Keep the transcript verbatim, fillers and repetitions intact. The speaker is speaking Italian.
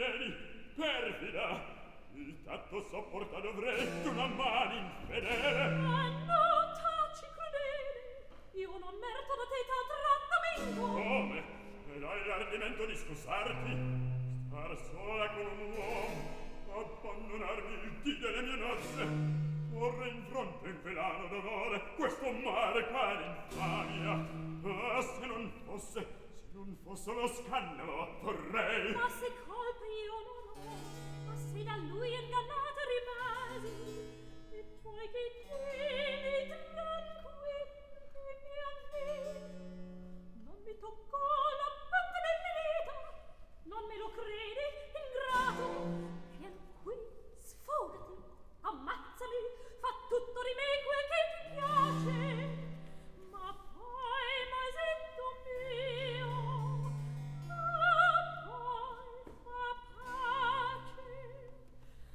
vieni, perfida! Il tatto sopporta dovrei d'una mano infedele. Ah no, taci crudele, io non merito da te tal trattamento. Come? Ed hai l'ardimento di scusarti? Star sola con un uomo, abbandonarmi il dì delle mie nozze, porre in fronte in velano d'onore questo mare quale infamia. Ah, se non fosse, se non fosse lo scandalo, vorrei. Ma se cosa?